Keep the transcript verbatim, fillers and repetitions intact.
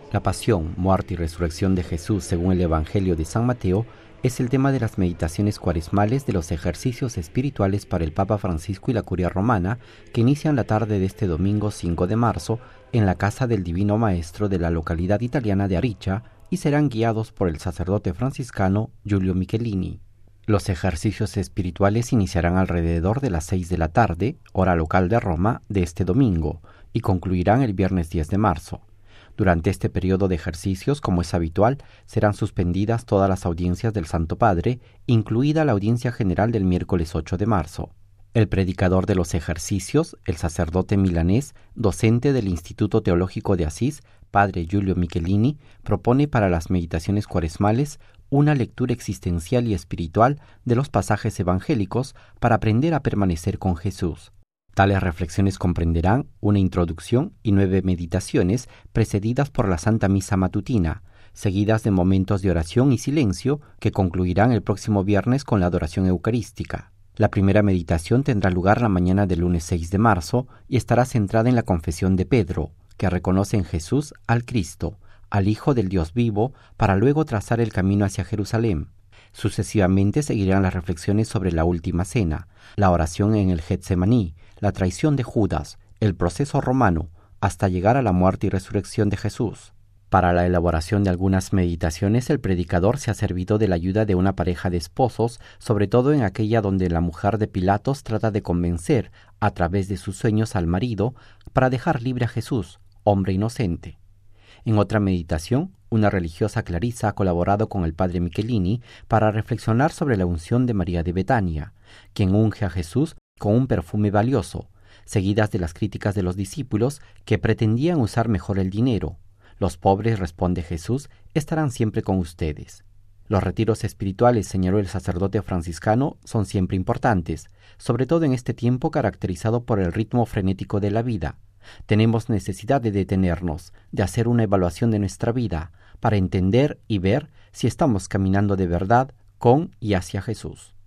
La pasión, muerte y resurrección de Jesús según el Evangelio de San Mateo es el tema de las meditaciones cuaresmales de los ejercicios espirituales para el Papa Francisco y la Curia Romana, que inician la tarde de este domingo cinco de marzo en la casa del Divino Maestro de la localidad italiana de Aricia y serán guiados por el sacerdote franciscano Giulio Michelini. Los ejercicios espirituales iniciarán alrededor de las seis de la tarde, hora local de Roma, de este domingo, y concluirán el viernes diez de marzo. Durante este periodo de ejercicios, como es habitual, serán suspendidas todas las audiencias del Santo Padre, incluida la audiencia general del miércoles ocho de marzo. El predicador de los ejercicios, el sacerdote milanés, docente del Instituto Teológico de Asís, padre Giulio Michelini, propone para las meditaciones cuaresmales una lectura existencial y espiritual de los pasajes evangélicos para aprender a permanecer con Jesús. Tales reflexiones comprenderán una introducción y nueve meditaciones precedidas por la Santa Misa Matutina, seguidas de momentos de oración y silencio que concluirán el próximo viernes con la adoración eucarística. La primera meditación tendrá lugar la mañana del lunes seis de marzo y estará centrada en la confesión de Pedro, que reconoce en Jesús al Cristo, al Hijo del Dios vivo, para luego trazar el camino hacia Jerusalén. Sucesivamente seguirán las reflexiones sobre la última cena, la oración en el Getsemaní, la traición de Judas, el proceso romano, hasta llegar a la muerte y resurrección de Jesús. Para la elaboración de algunas meditaciones, el predicador se ha servido de la ayuda de una pareja de esposos, sobre todo en aquella donde la mujer de Pilatos trata de convencer, a través de sus sueños, al marido para dejar libre a Jesús, hombre inocente. En otra meditación, una religiosa clarisa ha colaborado con el padre Michelini para reflexionar sobre la unción de María de Betania, quien unge a Jesús con un perfume valioso, seguidas de las críticas de los discípulos que pretendían usar mejor el dinero. Los pobres, responde Jesús, estarán siempre con ustedes. Los retiros espirituales, señaló el sacerdote franciscano, son siempre importantes, sobre todo en este tiempo caracterizado por el ritmo frenético de la vida. Tenemos necesidad de detenernos, de hacer una evaluación de nuestra vida, para entender y ver si estamos caminando de verdad con y hacia Jesús.